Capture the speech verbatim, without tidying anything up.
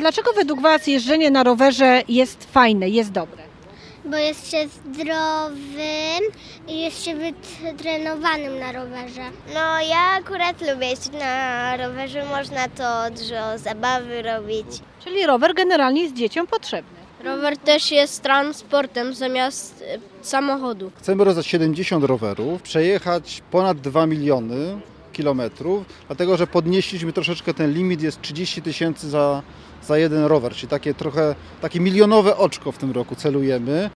dlaczego według Was jeżdżenie na rowerze jest fajne, jest dobre? Bo jest się zdrowym i jest się wytrenowanym na rowerze. No ja akurat lubię jeździć na rowerze, można to dużo zabawy robić. Czyli rower generalnie jest dzieciom potrzebny. Rower też jest transportem zamiast e, samochodu. Chcemy rozdać siedemdziesiąt rowerów, przejechać ponad dwa miliony kilometrów, dlatego że podnieśliśmy troszeczkę ten limit, jest trzydzieści tysięcy za, za jeden rower, czyli takie trochę takie milionowe oczko w tym roku celujemy.